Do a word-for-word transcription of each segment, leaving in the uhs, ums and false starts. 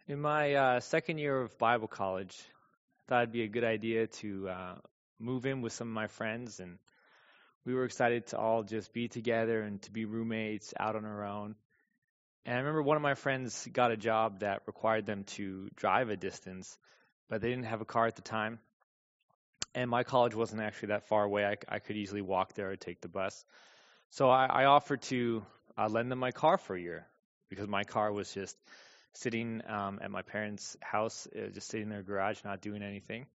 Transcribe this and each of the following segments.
In my uh, second year of Bible college, I thought it'd be a good idea to uh, move in with some of my friends, and we were excited to all just be together and to be roommates out on our own. And I remember one of my friends got a job that required them to drive a distance, but they didn't have a car at the time. And my college wasn't actually that far away. I, c- I could easily walk there or take the bus. So I, I offered to uh, lend them my car for a year because my car was just sitting um, at my parents' house, uh, just sitting in their garage, not doing anything.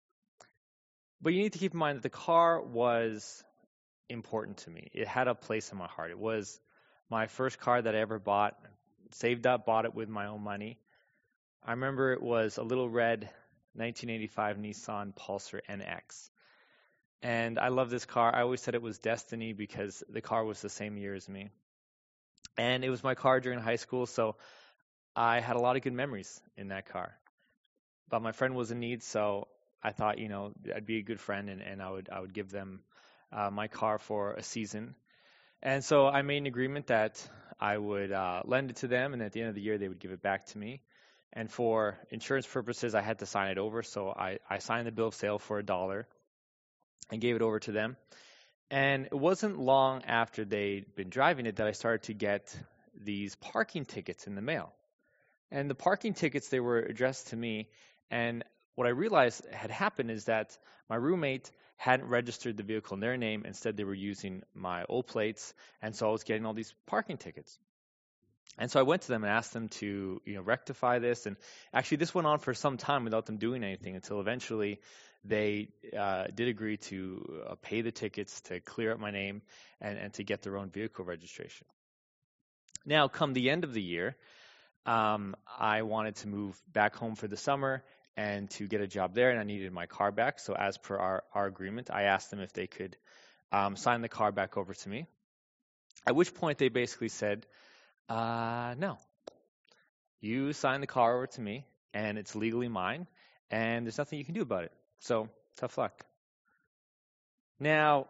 But you need to keep in mind that the car was important to me. It had a place in my heart. It was my first car that I ever bought, saved up, bought it with my own money. I remember it was a little red nineteen eighty-five Nissan Pulsar N X. And I love this car. I always said it was destiny because the car was the same year as me. And it was my car during high school, so I had a lot of good memories in that car. But my friend was in need, so I thought, you know, I'd be a good friend, and, and I would I would give them uh, my car for a season. And so I made an agreement that I would uh, lend it to them, and at the end of the year they would give it back to me. And for insurance purposes, I had to sign it over, so I, I signed the bill of sale for a dollar and gave it over to them. And it wasn't long after they'd been driving it that I started to get these parking tickets in the mail. And the parking tickets, they were addressed to me. And what I realized had happened is that my roommate hadn't registered the vehicle in their name. Instead, they were using my old plates. And so I was getting all these parking tickets. And so I went to them and asked them to, you know, rectify this. And actually, this went on for some time without them doing anything until eventually they uh, did agree to uh, pay the tickets to clear up my name and, and to get their own vehicle registration. Now, come the end of the year, um, I wanted to move back home for the summer and to get a job there, and I needed my car back. So as per our, our agreement, I asked them if they could um, sign the car back over to me, at which point they basically said, uh, no, you sign the car over to me, and it's legally mine, and there's nothing you can do about it. So tough luck. Now,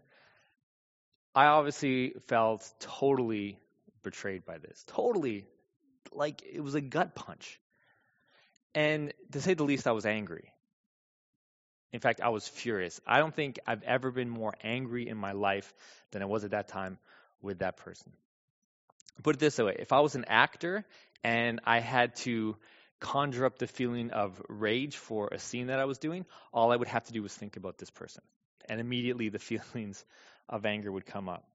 I obviously felt totally betrayed by this, totally like it was a gut punch. And to say the least, I was angry. In fact, I was furious. I don't think I've ever been more angry in my life than I was at that time with that person. Put it this way, if I was an actor and I had to conjure up the feeling of rage for a scene that I was doing, all I would have to do was think about this person. And immediately the feelings of anger would come up.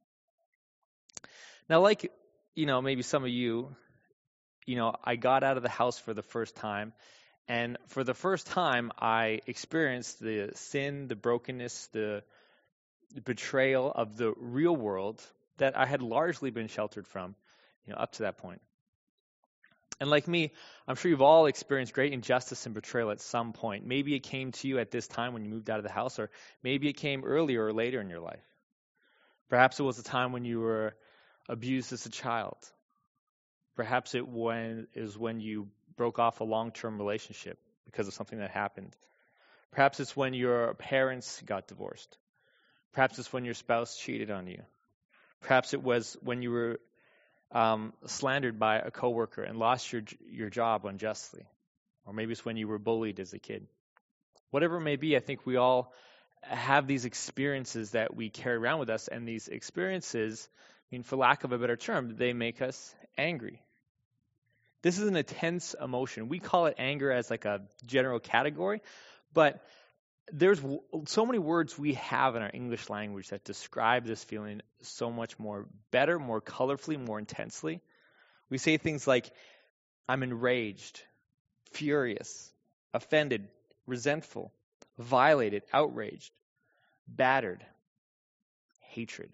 Now, like, you know, maybe some of you, you know, I got out of the house for the first time. And for the first time, I experienced the sin, the brokenness, the betrayal of the real world that I had largely been sheltered from, you know, up to that point. And like me, I'm sure you've all experienced great injustice and betrayal at some point. Maybe it came to you at this time when you moved out of the house, or maybe it came earlier or later in your life. Perhaps it was a time when you were abused as a child. Perhaps it when, is when you broke off a long-term relationship because of something that happened. Perhaps it's when your parents got divorced. Perhaps it's when your spouse cheated on you. Perhaps it was when you were um, slandered by a coworker and lost your your job unjustly. Or maybe it's when you were bullied as a kid. Whatever it may be, I think we all have these experiences that we carry around with us, and these experiences, I mean, for lack of a better term, they make us angry. This is an intense emotion. We call it anger as like a general category, but there's w- so many words we have in our English language that describe this feeling so much more better, more colorfully, more intensely. We say things like, I'm enraged, furious, offended, resentful, violated, outraged, battered, hatred.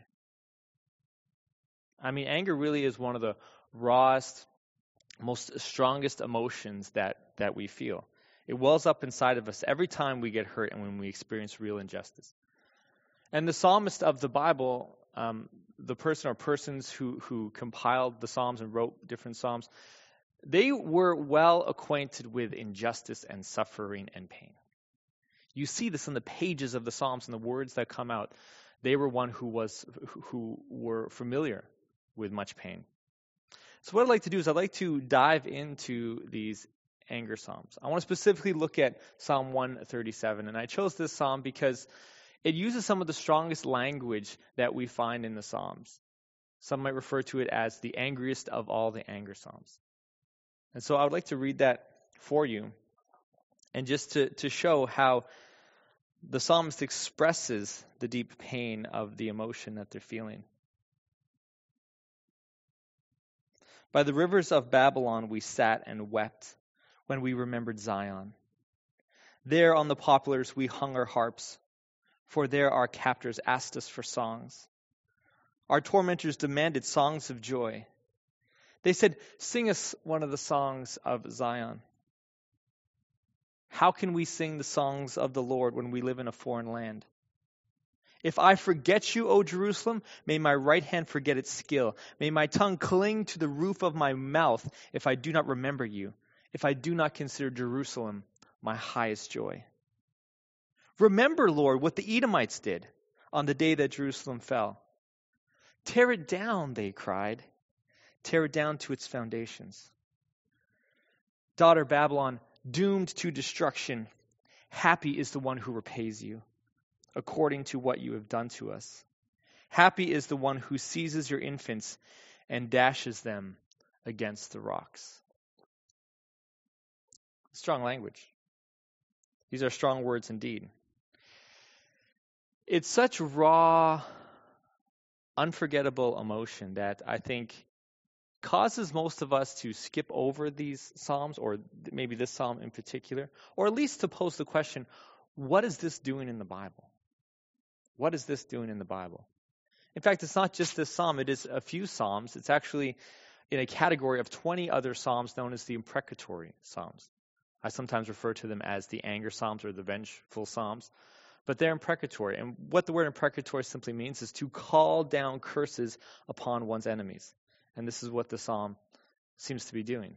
I mean, anger really is one of the rawest, most strongest emotions that, that we feel. It wells up inside of us every time we get hurt and when we experience real injustice. And the psalmist of the Bible, um, the person or persons who, who compiled the Psalms and wrote different Psalms, they were well acquainted with injustice and suffering and pain. You see this in the pages of the Psalms and the words that come out. They were one who was who were familiar with much pain. So what I'd like to do is I'd like to dive into these anger psalms. I want to specifically look at Psalm one thirty-seven, and I chose this psalm because it uses some of the strongest language that we find in the Psalms. Some might refer to it as the angriest of all the anger psalms. And so I would like to read that for you, and just to, to show how the psalmist expresses the deep pain of the emotion that they're feeling. By the rivers of Babylon we sat and wept when we remembered Zion. There on the poplars we hung our harps, for there our captors asked us for songs. Our tormentors demanded songs of joy. They said, "Sing us one of the songs of Zion." How can we sing the songs of the Lord when we live in a foreign land? If I forget you, O Jerusalem, may my right hand forget its skill. May my tongue cling to the roof of my mouth if I do not remember you, if I do not consider Jerusalem my highest joy. Remember, Lord, what the Edomites did on the day that Jerusalem fell. Tear it down, they cried. Tear it down to its foundations. Daughter Babylon, doomed to destruction, happy is the one who repays you, according to what you have done to us. Happy is the one who seizes your infants and dashes them against the rocks. Strong language. These are strong words indeed. It's such raw, unforgettable emotion that I think causes most of us to skip over these psalms, or maybe this psalm in particular, or at least to pose the question, what is this doing in the Bible? What is this doing in the Bible? In fact, it's not just this psalm. It is a few psalms. It's actually in a category of twenty other psalms known as the imprecatory psalms. I sometimes refer to them as the anger psalms or the vengeful psalms. But they're imprecatory. And what the word imprecatory simply means is to call down curses upon one's enemies. And this is what the psalm seems to be doing.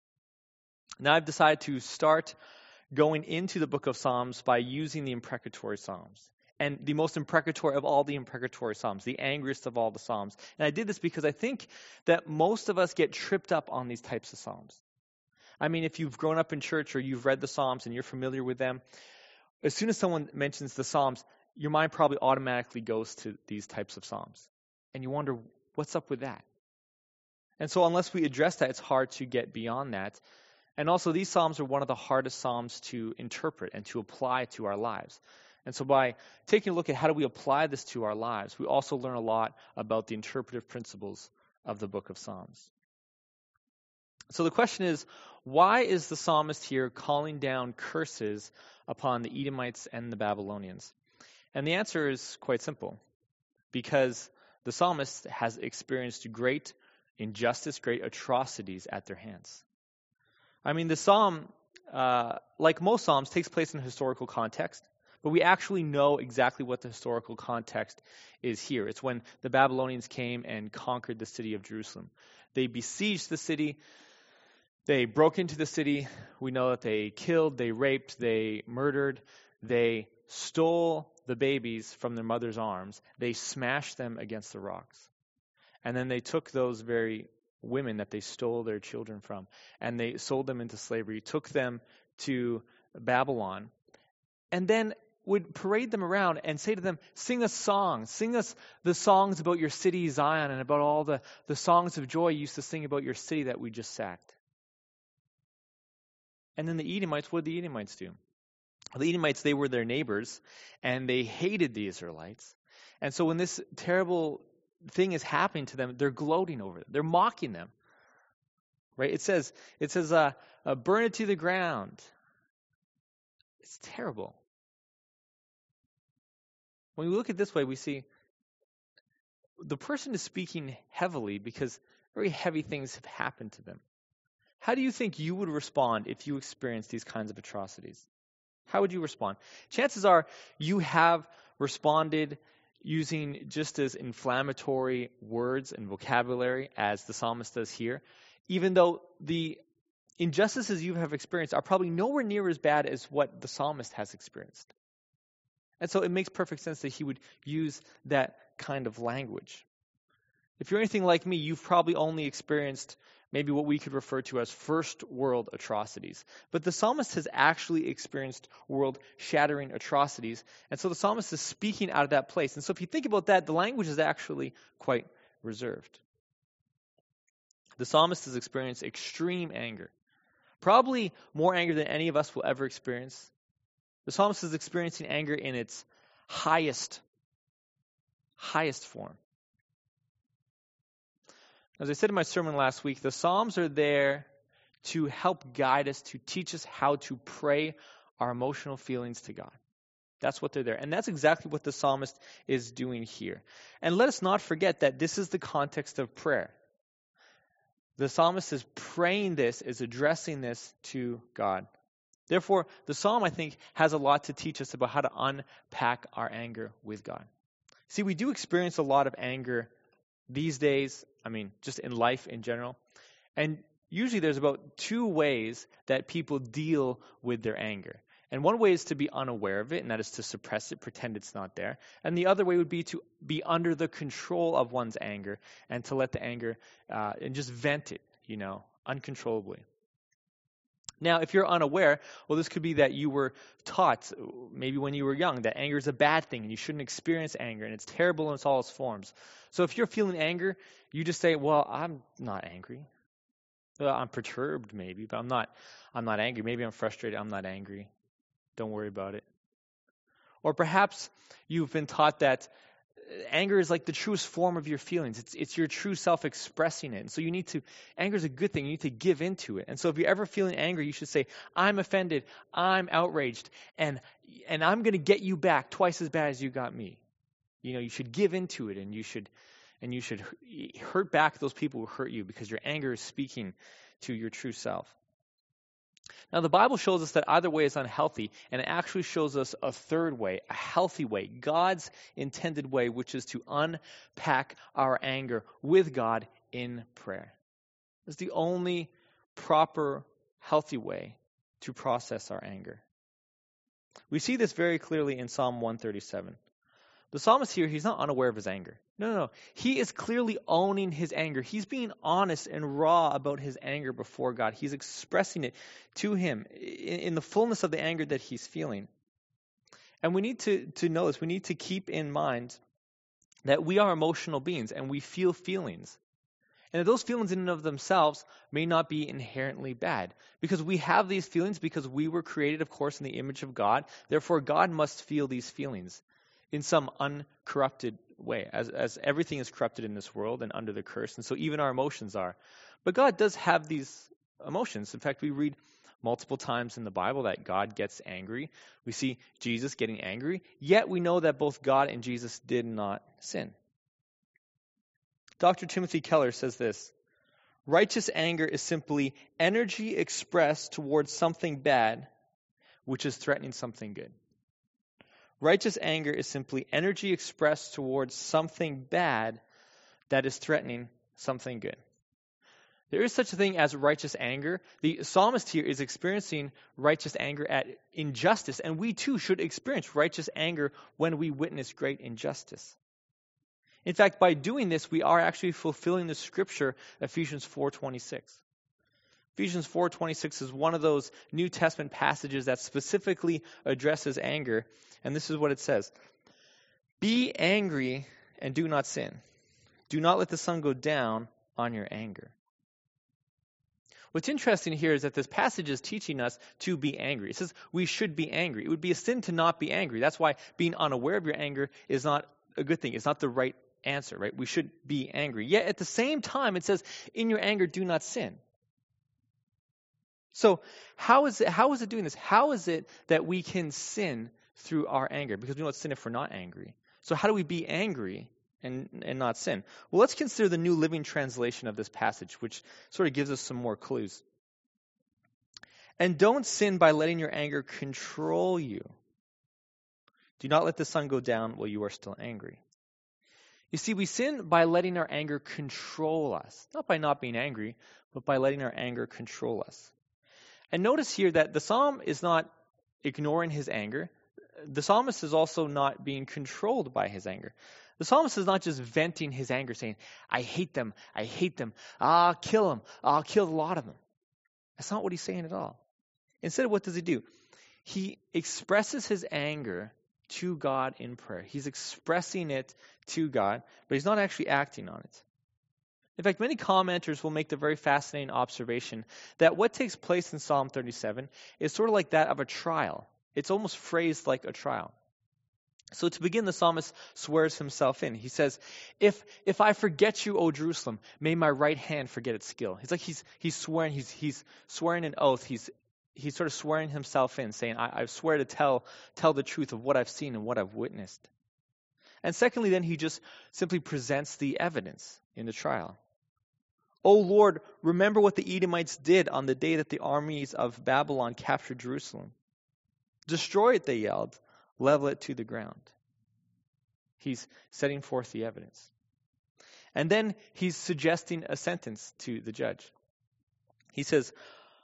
Now I've decided to start going into the book of Psalms by using the imprecatory psalms. And the most imprecatory of all the imprecatory psalms, the angriest of all the psalms. And I did this because I think that most of us get tripped up on these types of psalms. I mean, if you've grown up in church or you've read the Psalms and you're familiar with them, as soon as someone mentions the Psalms, your mind probably automatically goes to these types of Psalms. And you wonder, what's up with that? And so unless we address that, it's hard to get beyond that. And also, these Psalms are one of the hardest Psalms to interpret and to apply to our lives. And so by taking a look at how do we apply this to our lives, we also learn a lot about the interpretive principles of the book of Psalms. So the question is, why is the psalmist here calling down curses upon the Edomites and the Babylonians? And the answer is quite simple. Because the psalmist has experienced great injustice, great atrocities at their hands. I mean, the psalm, uh, like most psalms, takes place in a historical context. But we actually know exactly what the historical context is here. It's when the Babylonians came and conquered the city of Jerusalem. They besieged the city. They broke into the city. We know that they killed, they raped, they murdered. They stole the babies from their mother's arms. They smashed them against the rocks. And then they took those very women that they stole their children from, and they sold them into slavery, took them to Babylon, and then would parade them around and say to them, sing us songs, sing us the songs about your city Zion and about all the, the songs of joy you used to sing about your city that we just sacked. And then the Edomites, what did the Edomites do? The Edomites, they were their neighbors, and they hated the Israelites. And so when this terrible thing is happening to them, they're gloating over it. They're mocking them. Right? It says, it says, uh, uh, burn it to the ground. It's terrible. When we look at it this way, we see the person is speaking heavily because very heavy things have happened to them. How do you think you would respond if you experienced these kinds of atrocities? How would you respond? Chances are you have responded using just as inflammatory words and vocabulary as the psalmist does here, even though the injustices you have experienced are probably nowhere near as bad as what the psalmist has experienced. And so it makes perfect sense that he would use that kind of language. If you're anything like me, you've probably only experienced maybe what we could refer to as first world atrocities. But the psalmist has actually experienced world-shattering atrocities. And so the psalmist is speaking out of that place. And so if you think about that, the language is actually quite reserved. The psalmist has experienced extreme anger, probably more anger than any of us will ever experience. The psalmist is experiencing anger in its highest, highest form. As I said in my sermon last week, the Psalms are there to help guide us, to teach us how to pray our emotional feelings to God. That's what they're there. And that's exactly what the psalmist is doing here. And let us not forget that this is the context of prayer. The psalmist is praying this, is addressing this to God. Therefore, the psalm, I think, has a lot to teach us about how to unpack our anger with God. See, we do experience a lot of anger these days, I mean, just in life in general. And usually there's about two ways that people deal with their anger. And one way is to be unaware of it, and that is to suppress it, pretend it's not there. And the other way would be to be under the control of one's anger and to let the anger uh, and just vent it, you know, uncontrollably. Now, if you're unaware, well, this could be that you were taught, maybe when you were young, that anger is a bad thing and you shouldn't experience anger and it's terrible in all its forms. So if you're feeling anger, you just say, well, I'm not angry. Well, I'm perturbed maybe, but I'm not, I'm not angry. Maybe I'm frustrated. I'm not angry. Don't worry about it. Or perhaps you've been taught that anger is like the truest form of your feelings. It's it's your true self expressing it. And so you need to, anger is a good thing. You need to give into it. And so if you're ever feeling angry, you should say, I'm offended, I'm outraged, and and I'm going to get you back twice as bad as you got me. You know, you should give into it, and you should and you should hurt back those people who hurt you because your anger is speaking to your true self. Now, the Bible shows us that either way is unhealthy, and it actually shows us a third way, a healthy way, God's intended way, which is to unpack our anger with God in prayer. It's the only proper, healthy way to process our anger. We see this very clearly in Psalm one thirty-seven. The psalmist here, he's not unaware of his anger. No, no, no. He is clearly owning his anger. He's being honest and raw about his anger before God. He's expressing it to him in, in the fullness of the anger that he's feeling. And we need to, to know this. We need to keep in mind that we are emotional beings and we feel feelings. And that those feelings in and of themselves may not be inherently bad. Because we have these feelings because we were created, of course, in the image of God. Therefore, God must feel these feelings in some uncorrupted way, as, as everything is corrupted in this world and under the curse, and so even our emotions are. But God does have these emotions. In fact, we read multiple times in the Bible that God gets angry. We see Jesus getting angry, yet we know that both God and Jesus did not sin. Doctor Timothy Keller says this: righteous anger is simply energy expressed towards something bad, which is threatening something good. Righteous anger is simply energy expressed towards something bad that is threatening something good. There is such a thing as righteous anger. The psalmist here is experiencing righteous anger at injustice, and we too should experience righteous anger when we witness great injustice. In fact, by doing this, we are actually fulfilling the scripture, Ephesians four twenty-six. Ephesians four twenty-six is one of those New Testament passages that specifically addresses anger. And this is what it says: be angry and do not sin. Do not let the sun go down on your anger. What's interesting here is that this passage is teaching us to be angry. It says we should be angry. It would be a sin to not be angry. That's why being unaware of your anger is not a good thing. It's not the right answer, right? We should be angry. Yet at the same time, it says, in your anger, do not sin. So how is it, how is it doing this? How is it that we can sin through our anger? Because we don't sin if we're not angry. So how do we be angry and, and not sin? Well, let's consider the New Living Translation of this passage, which sort of gives us some more clues. And don't sin by letting your anger control you. Do not let the sun go down while you are still angry. You see, we sin by letting our anger control us. Not by not being angry, but by letting our anger control us. And notice here that the psalm is not ignoring his anger. The psalmist is also not being controlled by his anger. The psalmist is not just venting his anger, saying, I hate them, I hate them, I'll kill them, I'll kill a lot of them. That's not what he's saying at all. Instead, what does he do? He expresses his anger to God in prayer. He's expressing it to God, but he's not actually acting on it. In fact, many commenters will make the very fascinating observation that what takes place in Psalm thirty-seven is sort of like that of a trial. It's almost phrased like a trial. So to begin, the psalmist swears himself in. He says, if if I forget you, O Jerusalem, may my right hand forget its skill. He's like he's he's swearing, he's he's swearing an oath. He's he's sort of swearing himself in, saying, I, I swear to tell tell the truth of what I've seen and what I've witnessed. And secondly, then he just simply presents the evidence in the trial. O Lord, remember what the Edomites did on the day that the armies of Babylon captured Jerusalem. Destroy it, they yelled. Level it to the ground. He's setting forth the evidence. And then he's suggesting a sentence to the judge. He says,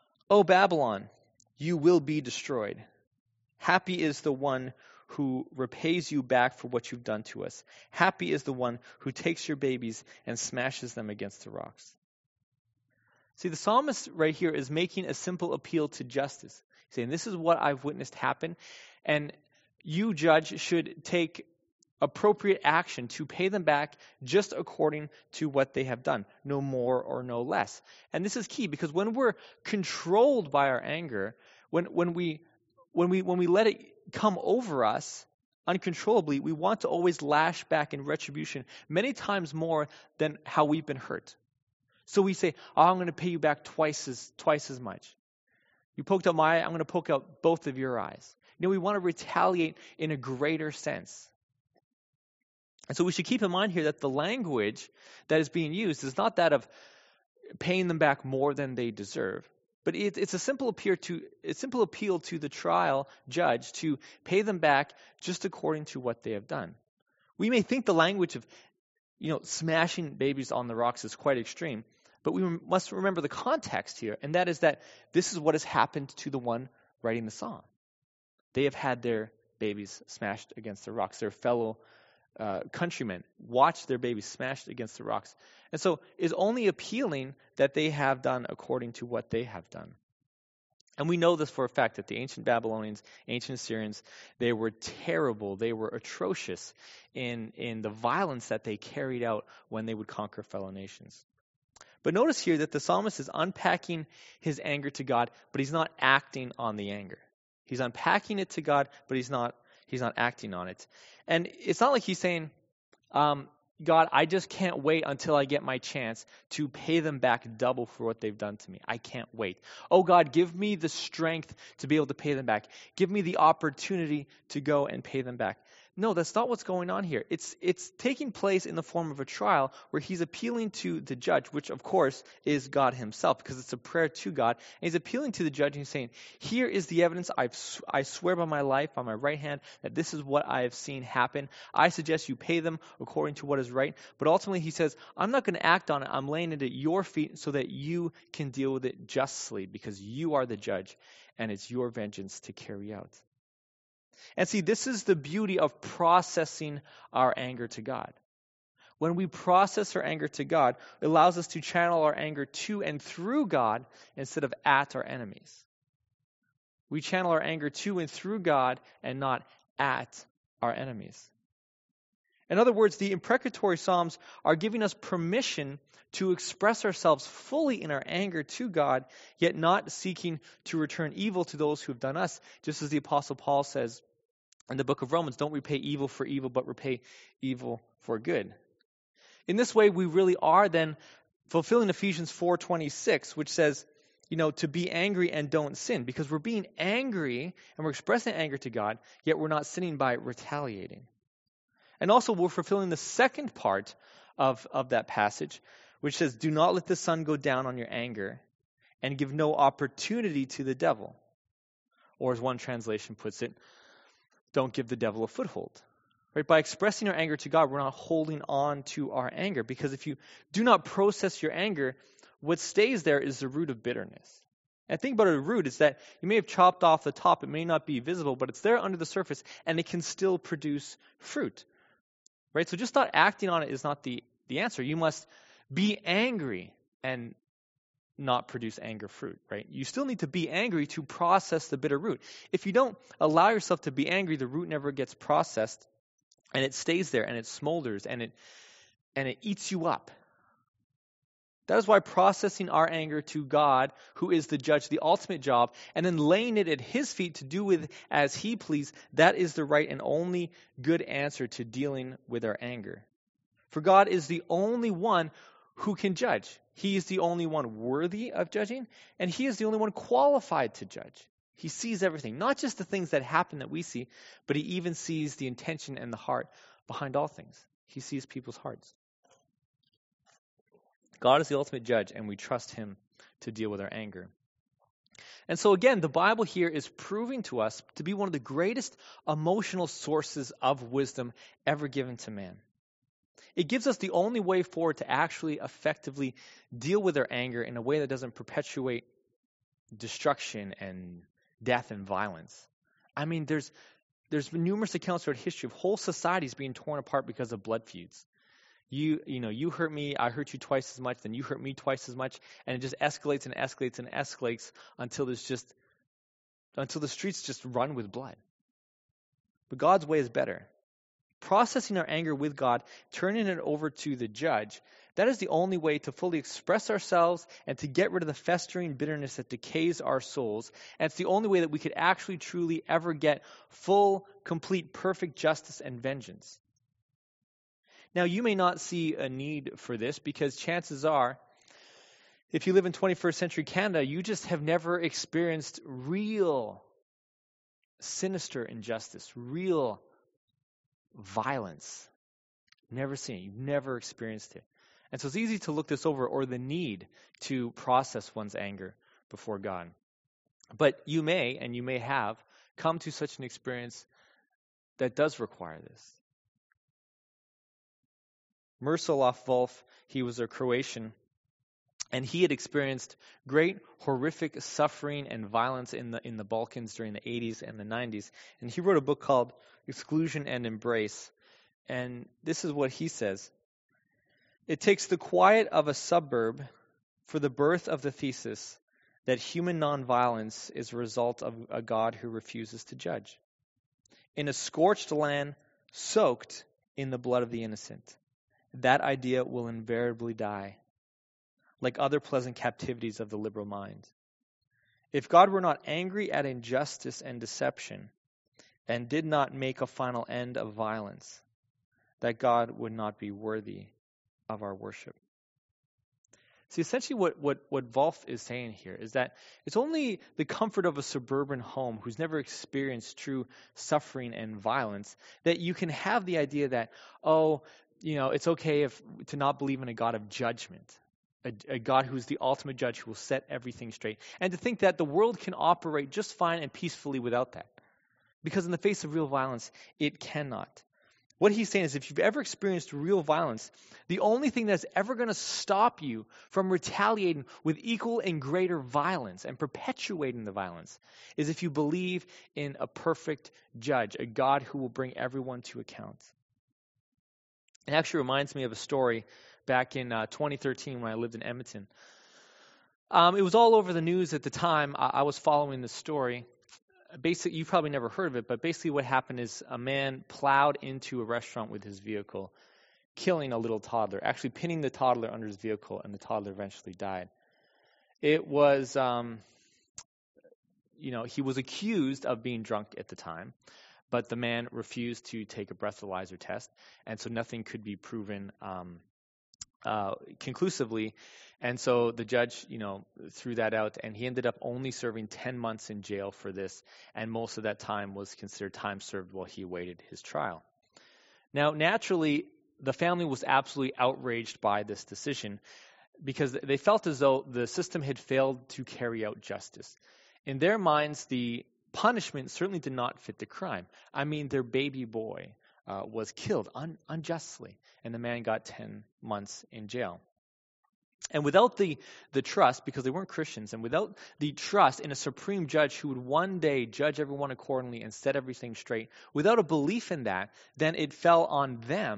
O Babylon, you will be destroyed. Happy is the one who repays you back for what you've done to us. Happy is the one who takes your babies and smashes them against the rocks. See, the psalmist right here is making a simple appeal to justice. He's saying, this is what I've witnessed happen, and you, judge, should take appropriate action to pay them back just according to what they have done, no more or no less. And this is key, because when we're controlled by our anger, when when we when we when we let it come over us uncontrollably, we want to always lash back in retribution many times more than how we've been hurt. So we say, oh, I'm going to pay you back twice as twice as much. You poked out my eye, I'm going to poke out both of your eyes. You know, we want to retaliate in a greater sense. And so we should keep in mind here that the language that is being used is not that of paying them back more than they deserve, but it, it's a simple appeal to a simple appeal to the trial judge to pay them back just according to what they have done. We may think the language of, you know, smashing babies on the rocks is quite extreme, but we must remember the context here, and that is that this is what has happened to the one writing the psalm. They have had their babies smashed against the rocks. Their fellow uh, countrymen watch their babies smashed against the rocks. And so it's only appealing that they have done according to what they have done. And we know this for a fact, that the ancient Babylonians, ancient Assyrians, they were terrible. They were atrocious in, in the violence that they carried out when they would conquer fellow nations. But notice here that the psalmist is unpacking his anger to God, but he's not acting on the anger. He's unpacking it to God, but he's not he's not acting on it. And it's not like he's saying, um, God, I just can't wait until I get my chance to pay them back double for what they've done to me. I can't wait. Oh God, give me the strength to be able to pay them back. Give me the opportunity to go and pay them back. No, that's not what's going on here. It's it's taking place in the form of a trial where he's appealing to the judge, which of course is God himself, because it's a prayer to God. And he's appealing to the judge and he's saying, here is the evidence. I've, I swear by my life, by my right hand, that this is what I have seen happen. I suggest you pay them according to what is right. But ultimately he says, I'm not going to act on it. I'm laying it at your feet so that you can deal with it justly, because you are the judge and it's your vengeance to carry out. And see, this is the beauty of processing our anger to God. When we process our anger to God, it allows us to channel our anger to and through God instead of at our enemies. We channel our anger to and through God and not at our enemies. In other words, the imprecatory Psalms are giving us permission to express ourselves fully in our anger to God, yet not seeking to return evil to those who have done us, just as the Apostle Paul says in the book of Romans, don't repay evil for evil, but repay evil for good. In this way, we really are then fulfilling Ephesians four twenty-six, which says, you know, to be angry and don't sin, because we're being angry and we're expressing anger to God, yet we're not sinning by retaliating. And also we're fulfilling the second part of, of that passage, which says, do not let the sun go down on your anger and give no opportunity to the devil. Or as one translation puts it, don't give the devil a foothold. Right? By expressing our anger to God, we're not holding on to our anger, because if you do not process your anger, what stays there is the root of bitterness. And think about a root is that you may have chopped off the top, it may not be visible, but it's there under the surface, and it can still produce fruit. right? So just not acting on it is not the, the answer. You must be angry and not produce anger fruit, right? You still need to be angry to process the bitter root. If you don't allow yourself to be angry, the root never gets processed, and it stays there, and it smolders, and it and it eats you up. That is why processing our anger to God, who is the judge, the ultimate job, and then laying it at his feet to do with as he please, that is the right and only good answer to dealing with our anger. For God is the only one who can judge. He is the only one worthy of judging, and he is the only one qualified to judge. He sees everything, not just the things that happen that we see, but he even sees the intention and the heart behind all things. He sees people's hearts. God is the ultimate judge, and we trust him to deal with our anger. And so again, the Bible here is proving to us to be one of the greatest emotional sources of wisdom ever given to man. It gives us the only way forward to actually effectively deal with our anger in a way that doesn't perpetuate destruction and death and violence. I mean, there's there's been numerous accounts throughout history of whole societies being torn apart because of blood feuds. You you know, you hurt me, I hurt you twice as much, then you hurt me twice as much, and it just escalates and escalates and escalates until there's just until the streets just run with blood. But God's way is better. Processing our anger with God, turning it over to the judge, that is the only way to fully express ourselves and to get rid of the festering bitterness that decays our souls. And it's the only way that we could actually, truly ever get full, complete, perfect justice and vengeance. Now, you may not see a need for this because chances are, if you live in twenty-first century Canada, you just have never experienced real sinister injustice, real violence. Never seen it. You've never experienced it. And so it's easy to look this over, or the need to process one's anger before God. But you may, and you may have, come to such an experience that does require this. Miroslav Volf, he was a Croatian, and he had experienced great horrific suffering and violence in the in the Balkans during the eighties and the nineties. And he wrote a book called Exclusion and Embrace. And this is what he says. It takes the quiet of a suburb for the birth of the thesis that human nonviolence is a result of a God who refuses to judge. In a scorched land soaked in the blood of the innocent, that idea will invariably die, like other pleasant captivities of the liberal mind. If God were not angry at injustice and deception, and did not make a final end of violence, that God would not be worthy of our worship. See, essentially what, what, what Volf is saying here is that it's only the comfort of a suburban home who's never experienced true suffering and violence that you can have the idea that, oh, you know, it's okay if to not believe in a God of judgment, a, a God who's the ultimate judge who will set everything straight, and to think that the world can operate just fine and peacefully without that. Because in the face of real violence, it cannot. What he's saying is if you've ever experienced real violence, the only thing that's ever going to stop you from retaliating with equal and greater violence and perpetuating the violence is if you believe in a perfect judge, a God who will bring everyone to account. It actually reminds me of a story back in uh, twenty thirteen when I lived in Edmonton. Um, it was all over the news at the time. I, I was following the story. Basically, you've probably never heard of it, but basically what happened is a man plowed into a restaurant with his vehicle, killing a little toddler, actually pinning the toddler under his vehicle, and the toddler eventually died. It was, um, you know, he was accused of being drunk at the time, but the man refused to take a breathalyzer test, and so nothing could be proven um, uh, conclusively. And so the judge, you know, threw that out, and he ended up only serving ten months in jail for this, and most of that time was considered time served while he awaited his trial. Now, naturally, the family was absolutely outraged by this decision because they felt as though the system had failed to carry out justice. In their minds, the punishment certainly did not fit the crime. I mean, their baby boy uh, was killed un- unjustly, and the man got ten months in jail. And without the, the trust, because they weren't Christians, and without the trust in a supreme judge who would one day judge everyone accordingly and set everything straight, without a belief in that, then it fell on them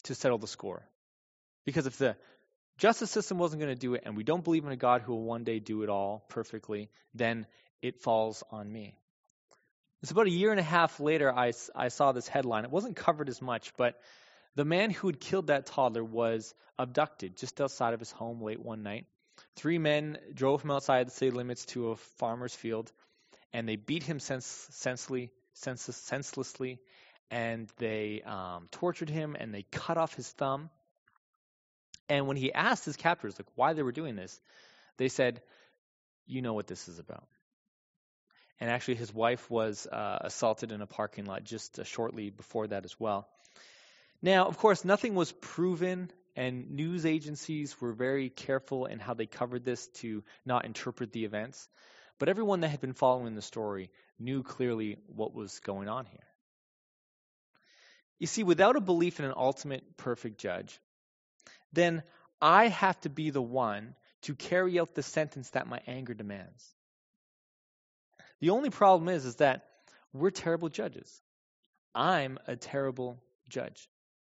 to settle the score. Because if the justice system wasn't going to do it, and we don't believe in a God who will one day do it all perfectly, then it falls on me. It's about a year and a half later, I, I saw this headline. It wasn't covered as much, but the man who had killed that toddler was abducted just outside of his home late one night. Three men drove him outside the city limits to a farmer's field, and they beat him sens- senselessly, senseless, senselessly, and they um, tortured him, and they cut off his thumb. And when he asked his captors like why they were doing this, they said, "You know what this is about." And actually, his wife was uh, assaulted in a parking lot just uh, shortly before that as well. Now, of course, nothing was proven, and news agencies were very careful in how they covered this to not interpret the events. But everyone that had been following the story knew clearly what was going on here. You see, without a belief in an ultimate perfect judge, then I have to be the one to carry out the sentence that my anger demands. The only problem is, is that we're terrible judges. I'm a terrible judge.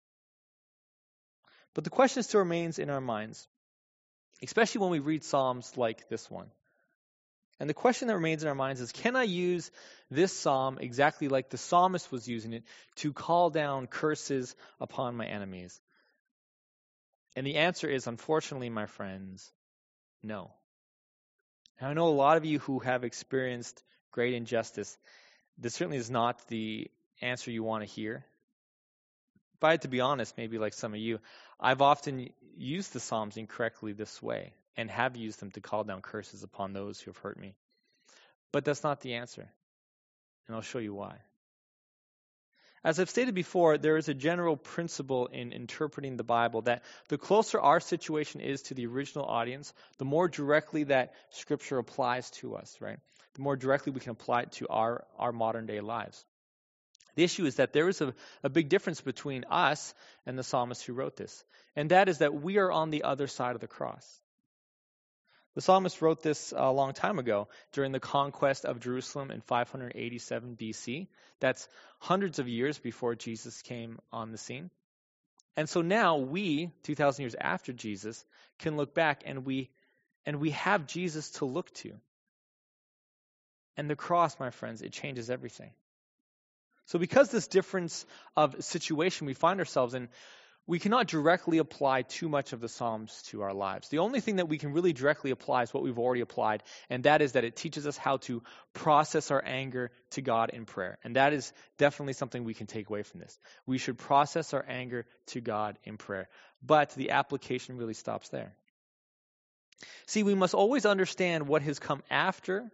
But the question still remains in our minds, especially when we read Psalms like this one. And the question that remains in our minds is, can I use this psalm exactly like the psalmist was using it to call down curses upon my enemies? And the answer is, unfortunately, my friends, no. Now, I know a lot of you who have experienced great injustice. This certainly is not the answer you want to hear. But I have to be honest, maybe like some of you, I've often used the Psalms incorrectly this way and have used them to call down curses upon those who have hurt me. But that's not the answer. And I'll show you why. As I've stated before, there is a general principle in interpreting the Bible that the closer our situation is to the original audience, the more directly that Scripture applies to us, right? The more directly we can apply it to our, our modern day lives. The issue is that there is a, a big difference between us and the psalmist who wrote this, and that is that we are on the other side of the cross. The psalmist wrote this a long time ago during the conquest of Jerusalem in five eighty-seven B C. That's hundreds of years before Jesus came on the scene. And so now we, two thousand years after Jesus, can look back and we and we have Jesus to look to. And the cross, my friends, it changes everything. So because this difference of situation we find ourselves in, we cannot directly apply too much of the Psalms to our lives. The only thing that we can really directly apply is what we've already applied, and that is that it teaches us how to process our anger to God in prayer. And that is definitely something we can take away from this. We should process our anger to God in prayer. But the application really stops there. See, we must always understand what has come after.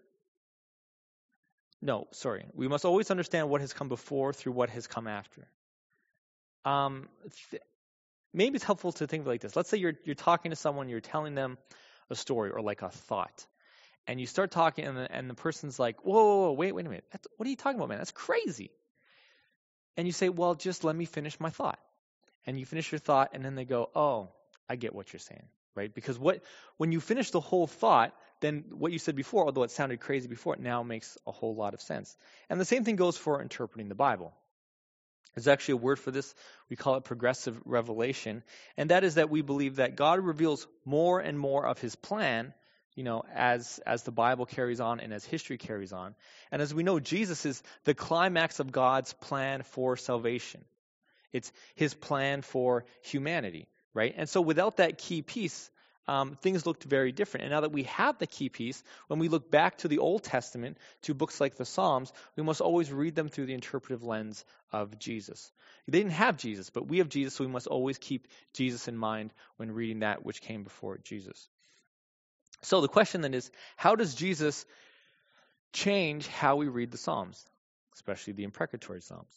No, sorry. We must always understand what has come before through what has come after. Um, th- maybe it's helpful to think like this. Let's say you're you're talking to someone, you're telling them a story or like a thought, and you start talking, and the, and the person's like, "Whoa, whoa, whoa wait, wait a minute. That's, what are you talking about, man? That's crazy." And you say, "Well, just let me finish my thought." And you finish your thought, and then they go, "Oh, I get what you're saying." Right? Because what when you finish the whole thought, then what you said before, although it sounded crazy before, it now makes a whole lot of sense. And the same thing goes for interpreting the Bible. There's actually a word for this. We call it progressive revelation. And that is that we believe that God reveals more and more of his plan, you know, as, as the Bible carries on and as history carries on. And as we know, Jesus is the climax of God's plan for salvation. It's his plan for humanity. Right? And so without that key piece, um, things looked very different. And now that we have the key piece, when we look back to the Old Testament, to books like the Psalms, we must always read them through the interpretive lens of Jesus. They didn't have Jesus, but we have Jesus, so we must always keep Jesus in mind when reading that which came before Jesus. So the question then is, how does Jesus change how we read the Psalms, especially the imprecatory Psalms?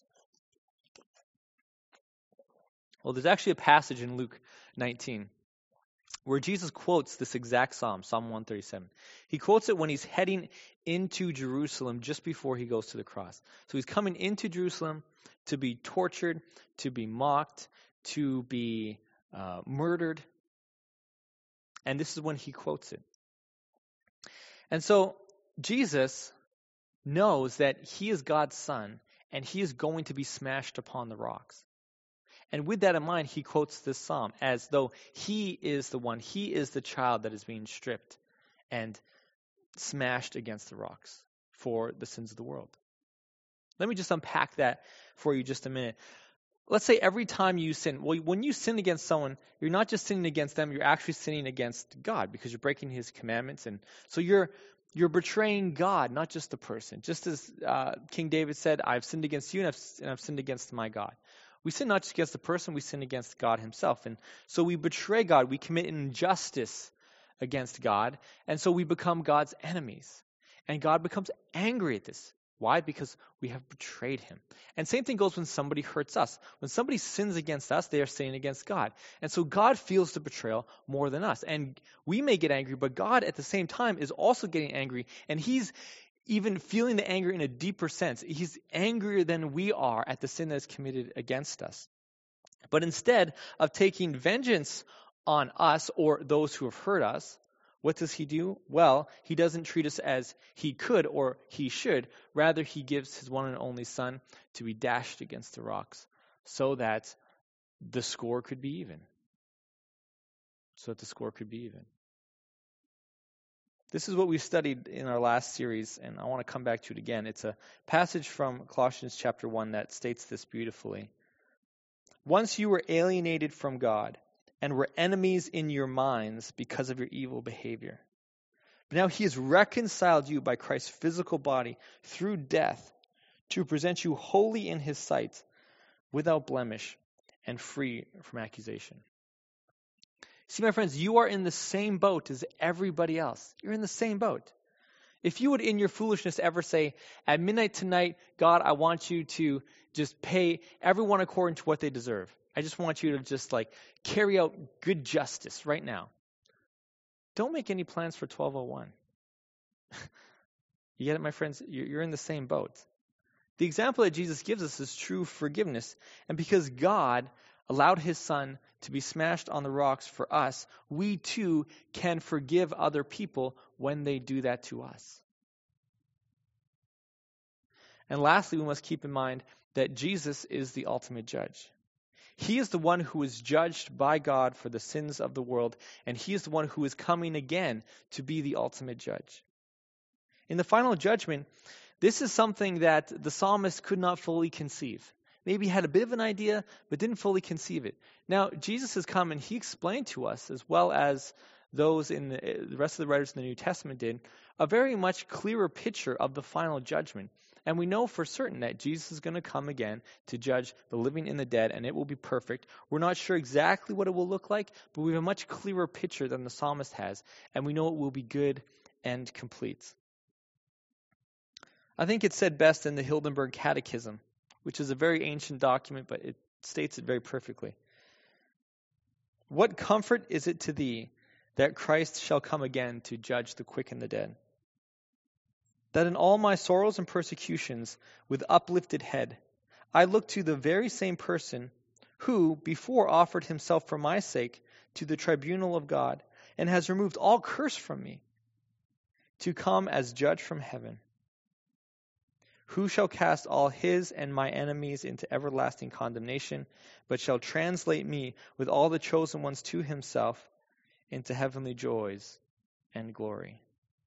Well, there's actually a passage in Luke nineteen where Jesus quotes this exact psalm, Psalm one thirty-seven. He quotes it when he's heading into Jerusalem just before he goes to the cross. So he's coming into Jerusalem to be tortured, to be mocked, to be uh, murdered. And this is when he quotes it. And so Jesus knows that he is God's son and he is going to be smashed upon the rocks. And with that in mind, he quotes this psalm as though he is the one, he is the child that is being stripped and smashed against the rocks for the sins of the world. Let me just unpack that for you just a minute. Let's say every time you sin, well, when you sin against someone, you're not just sinning against them, you're actually sinning against God because you're breaking his commandments. And so you're you're betraying God, not just the person. Just as uh, King David said, I've sinned against you and I've, and I've sinned against my God. We sin not just against the person, we sin against God himself. And so we betray God, we commit injustice against God, and so we become God's enemies. And God becomes angry at this. Why? Because we have betrayed him. And same thing goes when somebody hurts us. When somebody sins against us, they are sinning against God. And so God feels the betrayal more than us. And we may get angry, but God at the same time is also getting angry. And he's even feeling the anger in a deeper sense. He's angrier than we are at the sin that is committed against us. But instead of taking vengeance on us or those who have hurt us, what does he do? Well, he doesn't treat us as he could or he should. Rather, he gives his one and only son to be dashed against the rocks so that the score could be even. So that the score could be even. This is what we studied in our last series, and I want to come back to it again. It's a passage from Colossians chapter one that states this beautifully. Once you were alienated from God and were enemies in your minds because of your evil behavior. But now he has reconciled you by Christ's physical body through death to present you holy in his sight, without blemish and free from accusation. See, my friends, you are in the same boat as everybody else. You're in the same boat. If you would, in your foolishness, ever say, at midnight tonight, God, I want you to just pay everyone according to what they deserve. I just want you to just like carry out good justice right now. Don't make any plans for twelve oh one. You get it, my friends? You're in the same boat. The example that Jesus gives us is true forgiveness. And because God allowed his son to be smashed on the rocks for us, we too can forgive other people when they do that to us. And lastly, we must keep in mind that Jesus is the ultimate judge. He is the one who is judged by God for the sins of the world, and he is the one who is coming again to be the ultimate judge. In the final judgment, this is something that the psalmist could not fully conceive. Maybe he had a bit of an idea, but didn't fully conceive it. Now, Jesus has come and he explained to us, as well as those in the, the rest of the writers in the New Testament did, a very much clearer picture of the final judgment. And we know for certain that Jesus is going to come again to judge the living and the dead, and it will be perfect. We're not sure exactly what it will look like, but we have a much clearer picture than the psalmist has, and we know it will be good and complete. I think it's said best in the Hildenberg Catechism, which is a very ancient document, but it states it very perfectly. What comfort is it to thee that Christ shall come again to judge the quick and the dead? That in all my sorrows and persecutions, with uplifted head, I look to the very same person who before offered himself for my sake to the tribunal of God, and has removed all curse from me, to come as judge from heaven. Who shall cast all his and my enemies into everlasting condemnation, but shall translate me with all the chosen ones to himself into heavenly joys and glory.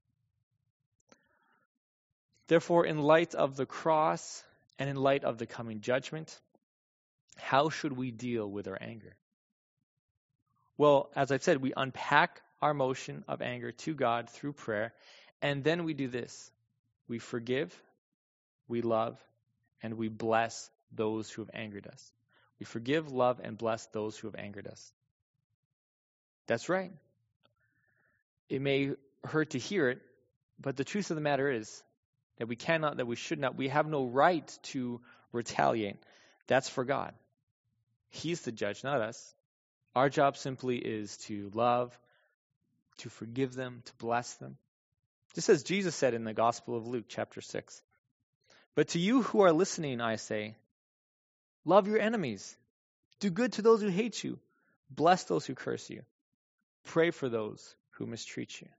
Therefore, in light of the cross and in light of the coming judgment, how should we deal with our anger? Well, as I've said, we unpack our emotion of anger to God through prayer, and then we do this. We forgive, we love, and we bless those who have angered us. We forgive, love, and bless those who have angered us. That's right. It may hurt to hear it, but the truth of the matter is that we cannot, that we should not, we have no right to retaliate. That's for God. He's the judge, not us. Our job simply is to love, to forgive them, to bless them. Just as Jesus said in the Gospel of Luke, chapter six. But to you who are listening, I say, love your enemies. Do good to those who hate you. Bless those who curse you. Pray for those who mistreat you.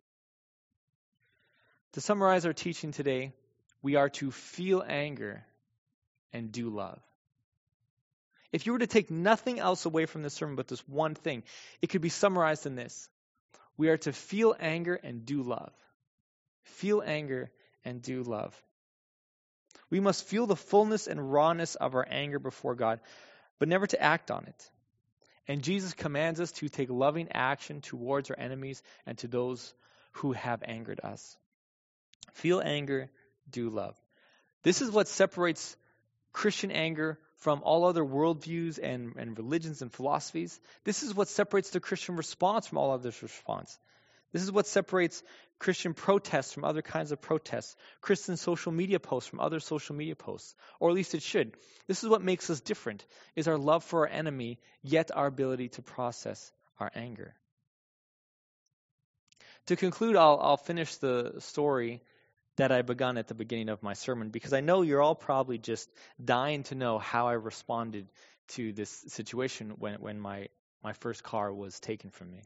To summarize our teaching today, we are to feel anger and do love. If you were to take nothing else away from this sermon but this one thing, it could be summarized in this. We are to feel anger and do love. Feel anger and do love. We must feel the fullness and rawness of our anger before God, but never to act on it. And Jesus commands us to take loving action towards our enemies and to those who have angered us. Feel anger, do love. This is what separates Christian anger from all other worldviews and, and religions and philosophies. This is what separates the Christian response from all others' response. This is what separates Christian protests from other kinds of protests, Christian social media posts from other social media posts, or at least it should. This is what makes us different, is our love for our enemy, yet our ability to process our anger. To conclude, I'll, I'll finish the story that I begun at the beginning of my sermon, because I know you're all probably just dying to know how I responded to this situation when, when my, my first car was taken from me.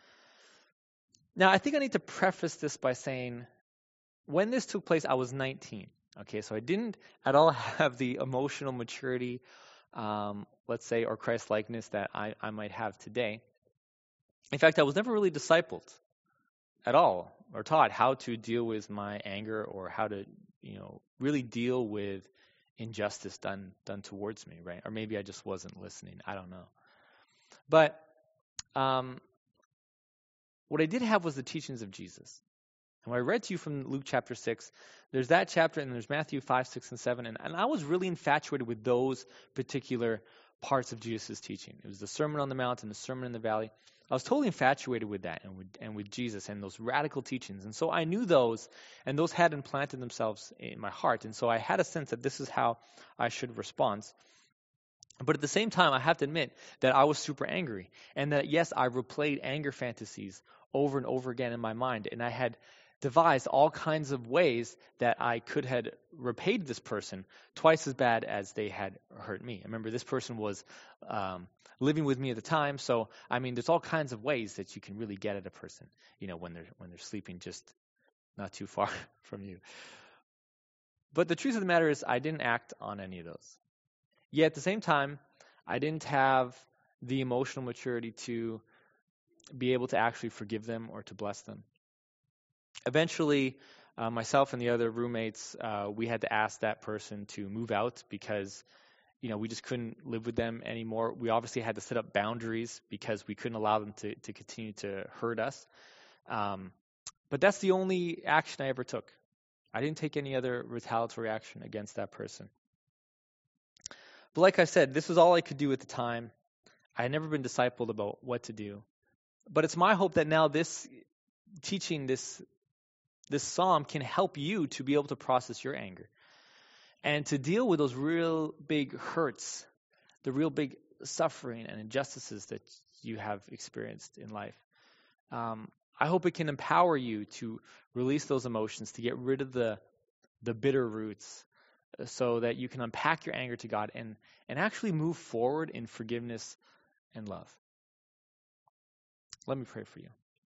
Now, I think I need to preface this by saying, when this took place, I was nineteen. Okay, so I didn't at all have the emotional maturity, um, let's say, or Christ-likeness that I, I might have today. In fact, I was never really discipled at all, or taught how to deal with my anger or how to, you know, really deal with injustice done done towards me, right? Or maybe I just wasn't listening. I don't know. But um, what I did have was the teachings of Jesus. And what I read to you from Luke chapter six, there's that chapter and there's Matthew five, six, and seven. And, and I was really infatuated with those particular parts of Jesus' teaching. It was the Sermon on the Mount and the Sermon in the Valley. I was totally infatuated with that and with, and with Jesus and those radical teachings. And so I knew those, and those had implanted themselves in my heart. And so I had a sense that this is how I should respond. But at the same time, I have to admit that I was super angry. And that, yes, I replayed anger fantasies over and over again in my mind. And I had devised all kinds of ways that I could have repaid this person twice as bad as they had hurt me. I remember this person was um, living with me at the time, so I mean, there's all kinds of ways that you can really get at a person, you know, when they're when they're sleeping just not too far from you. But the truth of the matter is, I didn't act on any of those. Yet at the same time, I didn't have the emotional maturity to be able to actually forgive them or to bless them. Eventually, uh, myself and the other roommates, uh, we had to ask that person to move out because, you know, we just couldn't live with them anymore. We obviously had to set up boundaries because we couldn't allow them to, to continue to hurt us. Um, but that's the only action I ever took. I didn't take any other retaliatory action against that person. But like I said, this was all I could do at the time. I had never been discipled about what to do. But it's my hope that now this teaching, this This psalm can help you to be able to process your anger and to deal with those real big hurts, the real big suffering and injustices that you have experienced in life. Um, I hope it can empower you to release those emotions, to get rid of the the bitter roots so that you can unpack your anger to God and, and actually move forward in forgiveness and love. Let me pray for you.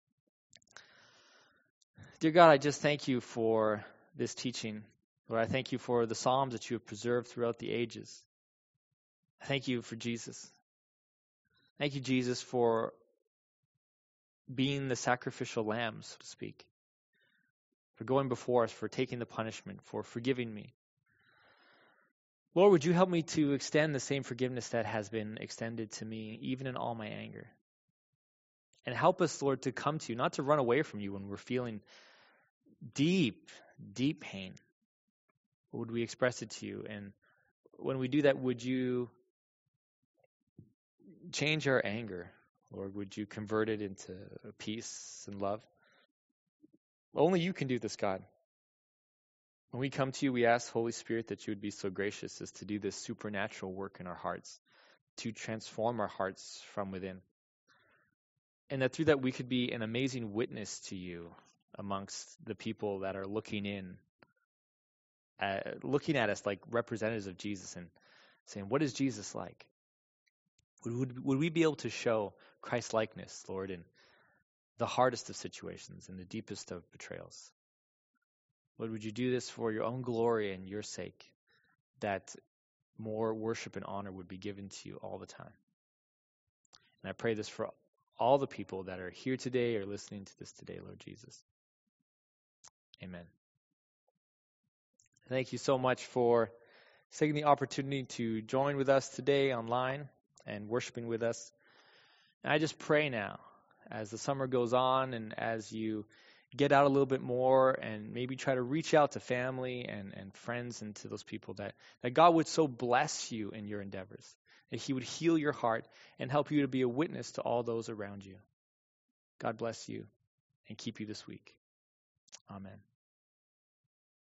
Dear God, I just thank you for this teaching. Lord, I thank you for the Psalms that you have preserved throughout the ages. I thank you for Jesus. Thank you, Jesus, for being the sacrificial lamb, so to speak, for going before us, for taking the punishment, for forgiving me. Lord, would you help me to extend the same forgiveness that has been extended to me, even in all my anger? And help us, Lord, to come to you, not to run away from you when we're feeling deep, deep pain. Would we express it to you? And when we do that, would you change our anger? Lord, would you convert it into peace and love? Only you can do this, God. When we come to you, we ask, Holy Spirit, that you would be so gracious as to do this supernatural work in our hearts, to transform our hearts from within. And that through that we could be an amazing witness to you amongst the people that are looking in, uh, looking at us like representatives of Jesus and saying, what is Jesus like? Would, would, would we be able to show Christ-likeness, Lord, in the hardest of situations and the deepest of betrayals? Lord, would you do this for your own glory and your sake, that more worship and honor would be given to you all the time. And I pray this for all the people that are here today or listening to this today, Lord Jesus. Amen. Thank you so much for taking the opportunity to join with us today online and worshiping with us. And I just pray now, as the summer goes on and as you get out a little bit more and maybe try to reach out to family and, and friends and to those people, that, that God would so bless you in your endeavors, that he would heal your heart and help you to be a witness to all those around you. God bless you and keep you this week. Amen.